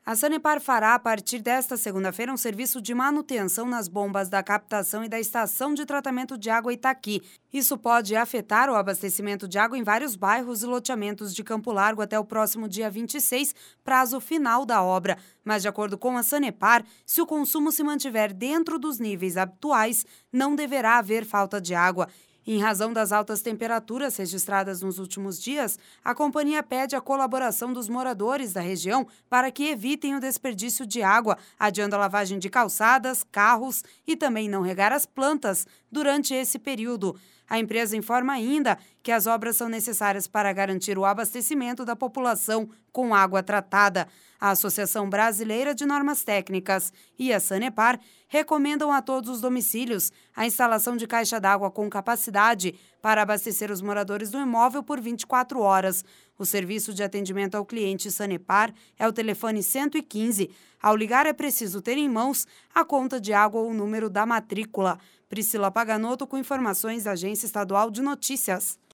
A Sanepar fará, a partir desta segunda-feira, um serviço de manutenção nas bombas da captação e da estação de tratamento de água Itaqui. Isso pode afetar o abastecimento de água em vários bairros e loteamentos de Campo Largo até o próximo dia 26, prazo final da obra. Mas, de acordo com a Sanepar, se o consumo se mantiver dentro dos níveis habituais, não deverá haver falta de água. Em razão das altas temperaturas registradas nos últimos dias, a companhia pede a colaboração dos moradores da região para que evitem o desperdício de água, adiando a lavagem de calçadas, carros e também não regar as plantas durante esse período. A empresa informa ainda que as obras são necessárias para garantir o abastecimento da população com água tratada. A Associação Brasileira de Normas Técnicas e a Sanepar recomendam a todos os domicílios a instalação de caixa d'água com capacidade para abastecer os moradores do imóvel por 24 horas. O serviço de atendimento ao cliente Sanepar é o telefone 115. Ao ligar, é preciso ter em mãos a conta de água ou o número da matrícula. Priscila Paganotto com informações da Agência Estadual de Notícias.